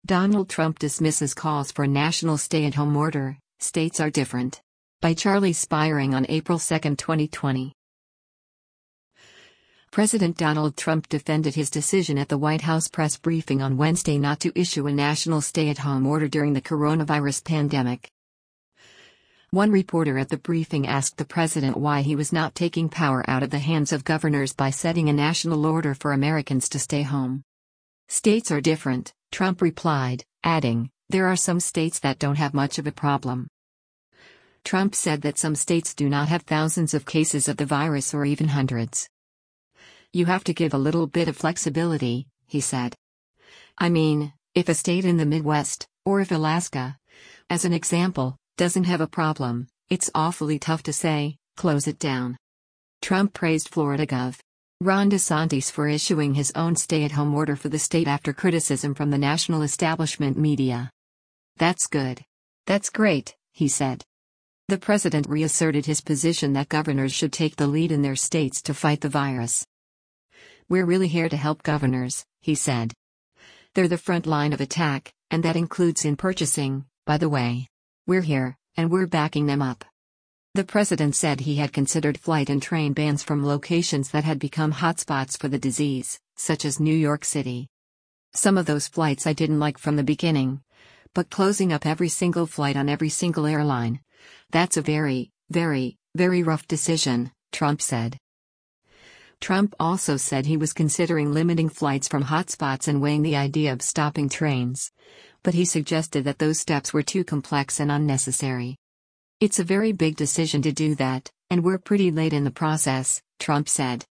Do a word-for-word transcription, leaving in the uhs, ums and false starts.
Donald Trump dismisses calls for a national stay-at-home order, states are different. By Charlie Spiring on April second, twenty twenty. President Donald Trump defended his decision at the White House press briefing on Wednesday not to issue a national stay-at-home order during the coronavirus pandemic. One reporter at the briefing asked the president why he was not taking power out of the hands of governors by setting a national order for Americans to stay home. States are different, Trump replied, adding, "There are some states that don't have much of a problem." Trump said that some states do not have thousands of cases of the virus or even hundreds. "You have to give a little bit of flexibility," he said. "I mean, if a state in the Midwest, or if Alaska, as an example, doesn't have a problem, it's awfully tough to say, close it down." Trump praised Florida Governor Ron DeSantis for issuing his own stay-at-home order for the state after criticism from the national establishment media. "That's good. That's great," he said. The president reasserted his position that governors should take the lead in their states to fight the virus. "We're really here to help governors," he said. "They're the front line of attack, and that includes in purchasing, by the way. We're here, and we're backing them up." The president said he had considered flight and train bans from locations that had become hotspots for the disease, such as New York City. "Some of those flights I didn't like from the beginning. But closing up every single flight on every single airline, that's a very, very, very rough decision," Trump said. Trump also said he was considering limiting flights from hotspots and weighing the idea of stopping trains. But he suggested that those steps were too complex and unnecessary. "It's a very big decision to do that, and we're pretty late in the process," Trump said.